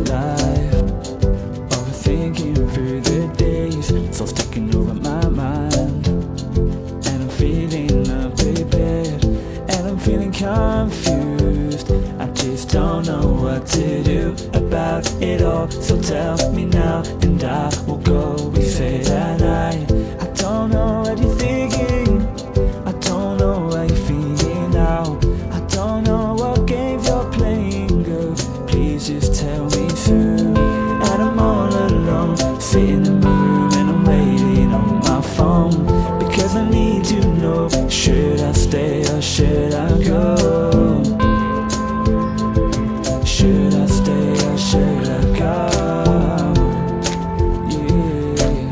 life, overthinking through the days, so sticking over my mind. And I'm feeling unprepared, and I'm feeling confused. I just don't know what to do about it all. So tell me now, and I will go with it at night. I don't know what you're thinking, I don't know how you're feeling now. I don't know what game you're playing, girl. Please just tell me through. And I'm all alone, sitting in my room, and I'm waiting on my phone, because I need to know, should I stay or should I go? Should I stay or should I go? Yeah.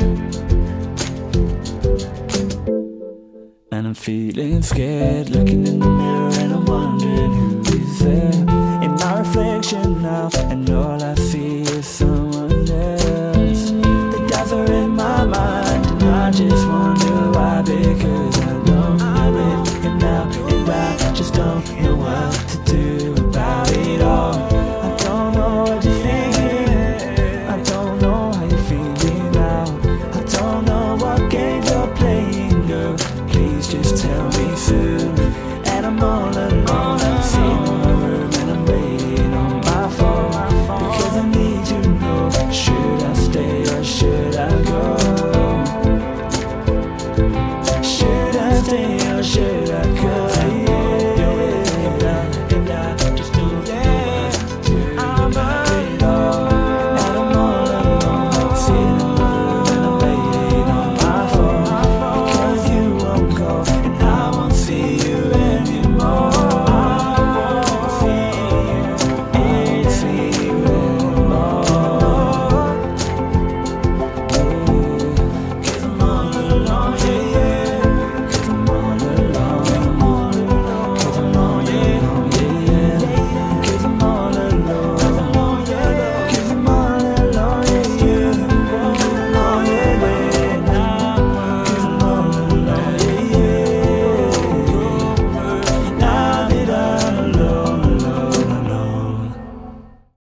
And I'm feeling scared, looking in the mirror, and I'm wondering who is there. In my reflection now, and all I see is someone else. The doubts are in my mind, and I just wonder why. Because I know I'm with him now, and I just don't know what to do.